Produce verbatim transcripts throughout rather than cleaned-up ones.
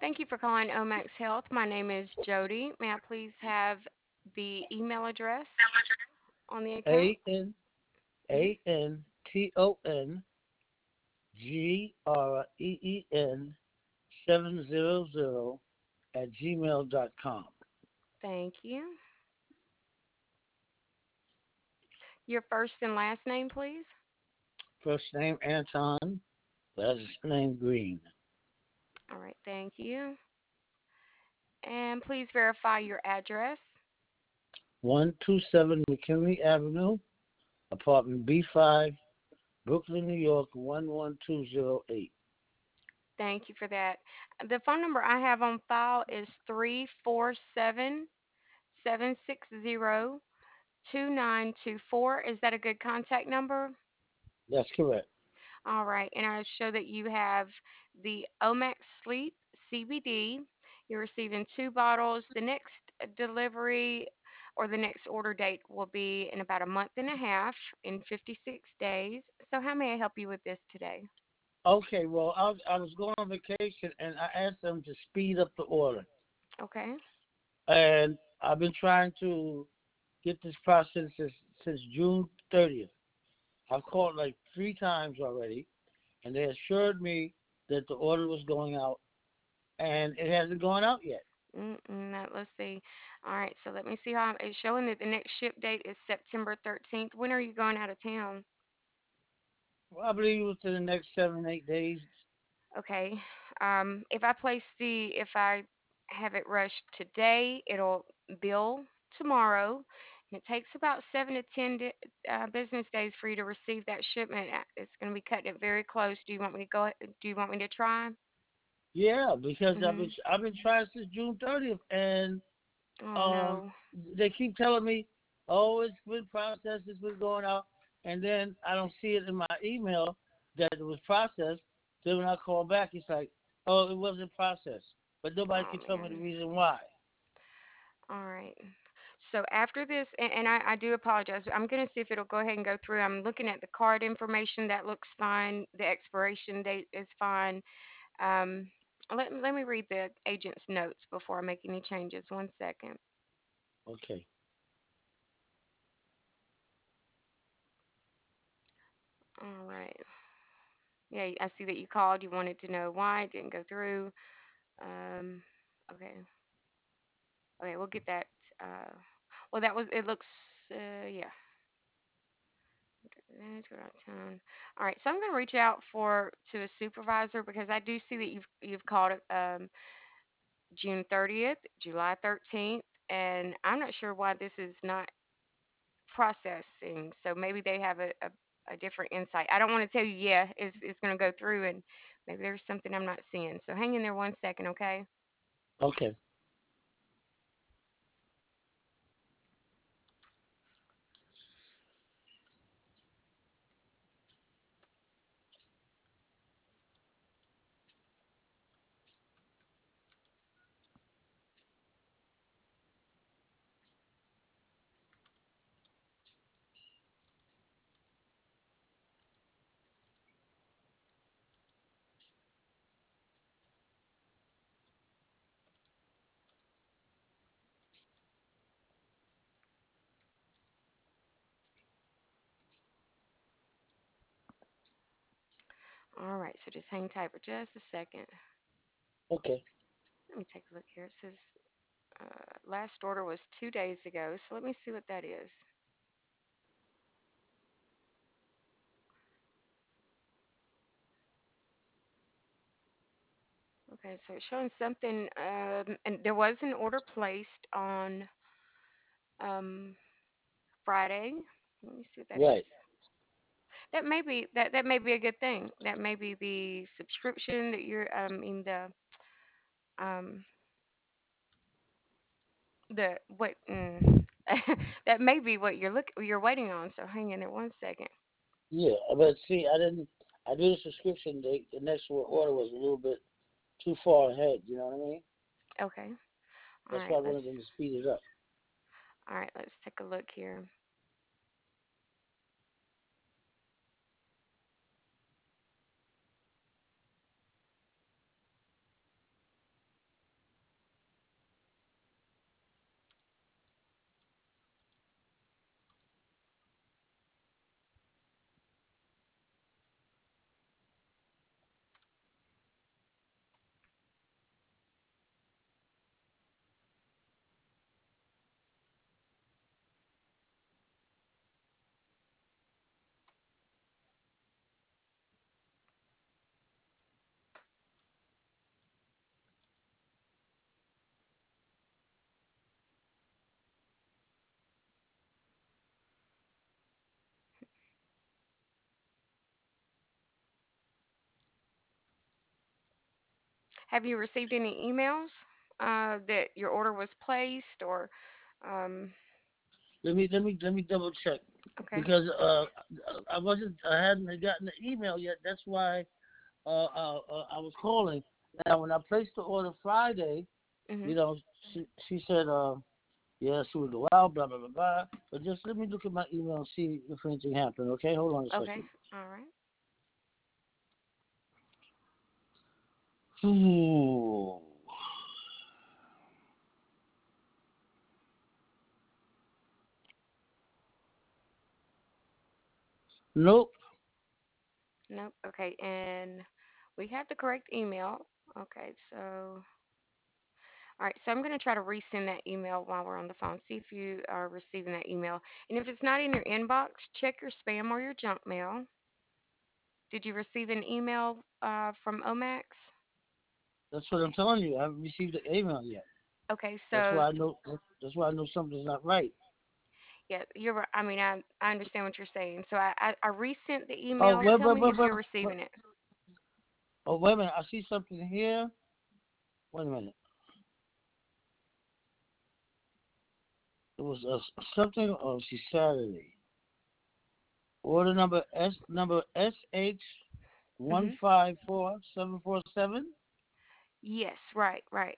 Thank you for calling Omax Health. My name is Jody. May I please have the email address on the account? A N Hmm. A N T O N G R E E N seven zero zero at gmail dot com. Thank you. Your first and last name, please. First name Anton, last name Green. All right, thank you. And please verify your address. one two seven McKinley Avenue, apartment B five, Brooklyn, New York one one two zero eight. Thank you for that. The phone number I have on file is three four seven, seven six zero, two nine two four. Is that a good contact number? That's correct. All right, and I show that you have the Omax Sleep C B D. You're receiving two bottles. The next delivery or the next order date will be in about a month and a half, in fifty-six days. So, how may I help you with this today? Okay, well, I, was- I was going on vacation and I asked them to speed up the order. Okay. And I've been trying to get this process since, since June thirtieth. I've called like three times already, and they assured me that the order was going out, and it hasn't gone out yet. Mm-mm, that, let's see. All right, so let me see how it's showing that the next ship date is September thirteenth. When are you going out of town? Well, I believe within the next seven, eight days. Okay. Um, if I place the, if I have it rushed today, it'll bill tomorrow. And it takes about seven to ten di- uh, business days for you to receive that shipment. Uh, It's going to be cutting it very close. Do you want me to go? Do you want me to try? Yeah, because I've been Mhm. I've been trying since June thirtieth, and Oh um, no. they keep telling me, "Oh, it's been processed, it's been going out," and then I don't see it in my email that it was processed. Then when I call back, it's like, "Oh, it wasn't processed," but nobody Oh can tell me the man. reason why. All right. So after this, and, and I, I do apologize. I'm going to see if it'll go ahead and go through. I'm looking at the card information. That looks fine. The expiration date is fine. Um, let, let me read the agent's notes before I make any changes. One second. Okay, All right. Yeah, I see that you called. You wanted to know why it didn't go through. Um, okay. Okay, we'll get that. Uh, well, that was, it looks, uh, yeah. All right, so I'm going to reach out for to a supervisor because I do see that you've you've called it um, June thirtieth, July thirteenth, and I'm not sure why this is not processing. So maybe they have a, a, a different insight. I don't want to tell you, yeah, it's, it's going to go through, and maybe there's something I'm not seeing. So hang in there one second, okay? okay, All right, so just hang tight for just a second. okay. Let me take a look here. It says uh, last order was two days ago, so let me see what that is. Okay, so it's showing something, um, and there was an order placed on um, Friday. Let me see what that is. Right. That may be that that may be a good thing. That may be the subscription that you're, I mean the um the what mm, that may be what you're look you're waiting on. So hang in there one second. Yeah, but see, I didn't. I do the subscription date. The next order was a little bit too far ahead. You know what I mean? Okay. All That's right. why I Let's wanted them to speed it up. all right. Let's take a look here. Have you received any emails uh, that your order was placed or um, Let me let me let me double check okay. because uh I wasn't I hadn't gotten the email yet. That's why uh, uh, uh I was calling. Now when I placed the order Friday, Hmm. you know, she she said uh yeah she would go out blah blah blah blah. But just let me look at my email and see if anything happened. Okay, hold on a Okay. second. All right. Ooh. Nope. Nope. Okay. And we have the correct email. Okay. So, all right. So I'm going to try to resend that email while we're on the phone. See if you are receiving that email. And if it's not in your inbox, check your spam or your junk mail. Did you receive an email uh, from Omax? That's what I'm telling you. I haven't received the email yet. Okay. That's So, why I know. That's why I know something's not right. yeah, you're right. I mean, I, I understand what you're saying. So I, I, I resent the Oh email. wait, Tell wait, me wait, if wait, you're wait. receiving it. Oh wait a minute. I see something here. Wait a minute. It was uh, something. Oh, see Saturday. Order number S number S H one Hmm. five four seven four seven. Yes, right, right.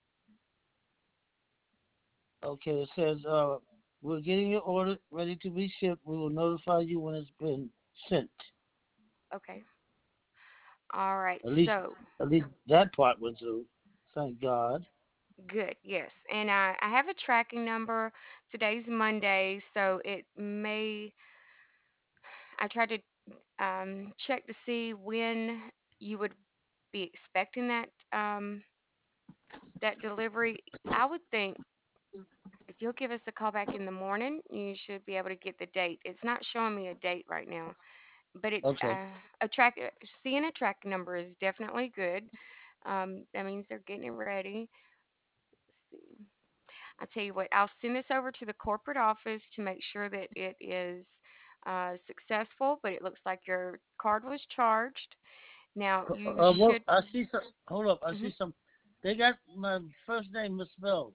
Okay, it says uh we're getting your order ready to be shipped. We will notify you when it's been sent. Okay. All right. At least So at least that part went through. Thank God. good. Yes. And I, I have a tracking number. Today's Monday, so it may, I tried to um, check to see when you would be expecting that um, that delivery. I would think if you'll give us a call back in the morning, you should be able to get the date. It's not showing me a date right now, but it's Okay. uh, a track. Seeing a tracking number is definitely good. Um, that means they're getting it ready. Let's see. I tell you what, I'll send this over to the corporate office to make sure that it is uh, successful. But it looks like your card was charged. Now you Uh, well, should. I see some. Hold up, I Mhm. see some. They got my first name misspelled.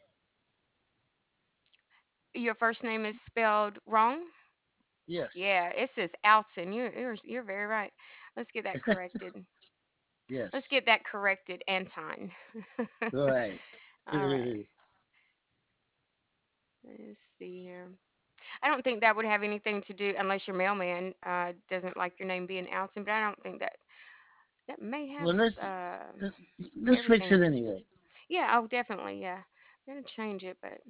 Your first name is spelled wrong. Yes, Yeah, it says Alton. You, you're you're very right. Let's get that corrected. Let's yes, get that corrected, Anton. right. All right. Let's see here. I don't think that would have anything to do unless your mailman uh, doesn't like your name being Alton, but I don't think that that may have Well, let's uh, let's fix everything. it anyway. Yeah, oh, definitely. Yeah. I'm gonna change it, but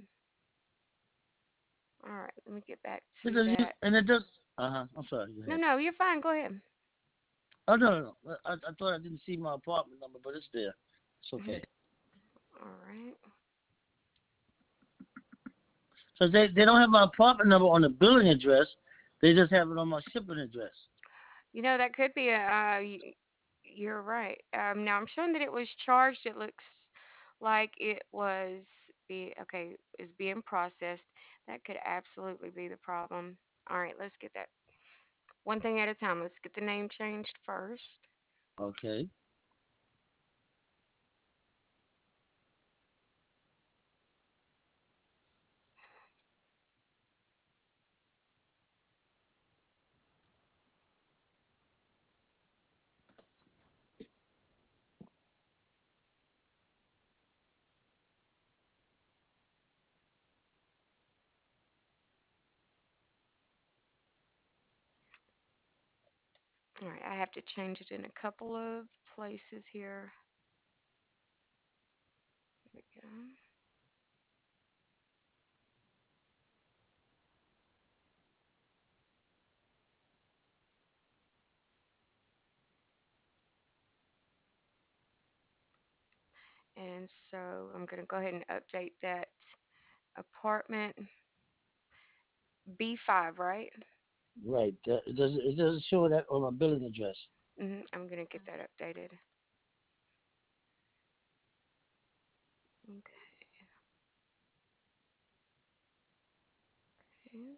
all right. Let me get back to Because you that. and it does. Uh huh. I'm sorry. Go No, ahead. no, you're fine. Go ahead. Oh no, no, no. I, I thought I didn't see my apartment number, but it's there. It's Mhm. okay. All right. So they they don't have my apartment number on the billing address. They just have it on my shipping address. You know, that could be a, uh, y- you're right. Um, now I'm showing that it was charged. It looks like it was be okay, is being processed. That could absolutely be the problem. All right, let's get that one thing at a time. Let's get the name changed first. Okay. All right, I have to change it in a couple of places here. There we go. And so I'm going to go ahead and update that apartment B five, right? Right. That- It doesn't it doesn't show that on my billing address. Hmm. I'm going to get that updated. Okay.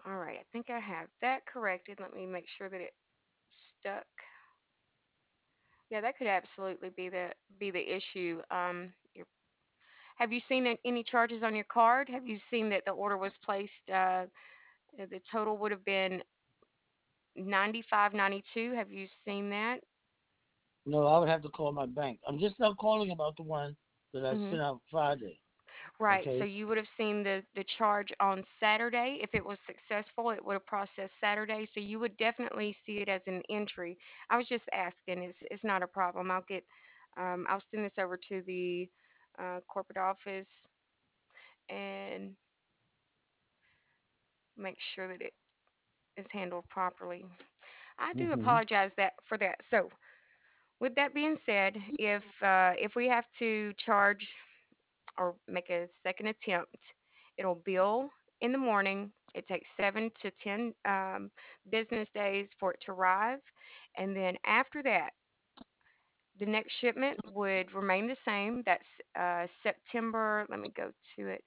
All right, I think I have that corrected. Let me make sure that it stuck. Yeah, that could absolutely be the be the issue. Um, your, have you seen an- any charges on your card? Have you seen that the order was placed? Uh, uh, the total would have been ninety-five ninety-two. Have you seen that? No, I would have to call my bank. I'm just now calling about the one that I Hmm. sent out Friday. Right. So Okay, you would have seen the the charge on Saturday. If it was successful, it would have processed Saturday. So you would definitely see it as an entry. I was just asking. It's it's not a problem. I'll get um, I'll send this over to the uh, corporate office and make sure that it is handled properly. I do mm-hmm. apologize that for that. So with that being said, if uh, if we have to charge or make a second attempt, it'll bill in the morning. It takes seven to ten um, business days for it to arrive. And then after that, the next shipment would remain the same. That's uh, September. Let me go to it.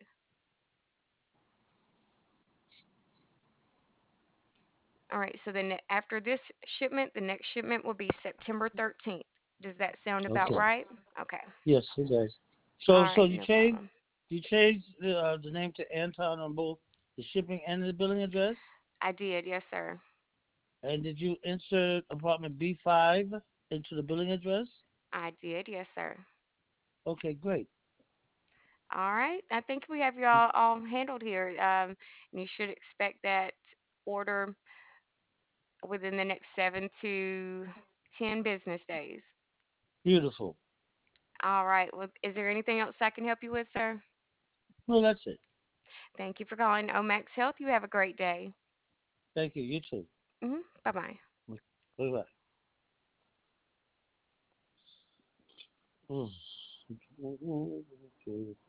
All right. So then after this shipment, the next shipment will be September thirteenth. Does that sound about Okay, right? Okay. yes, it does. All So, so right. you No changed problem. you changed the uh, the name to Anton on both the shipping and the billing address. I did. Yes, sir. And did you insert apartment B five into the billing address? I did. Yes, sir. Okay, great. All right. I think we have you all, all handled here. Um, and you should expect that order within the next seven to ten business days. Beautiful. All right. Well, is there anything else I can help you with, sir? No, that's it. Thank you for calling Omax Health. You have a great day. Thank you. You too. Hmm. Bye bye. Bye bye. Mm.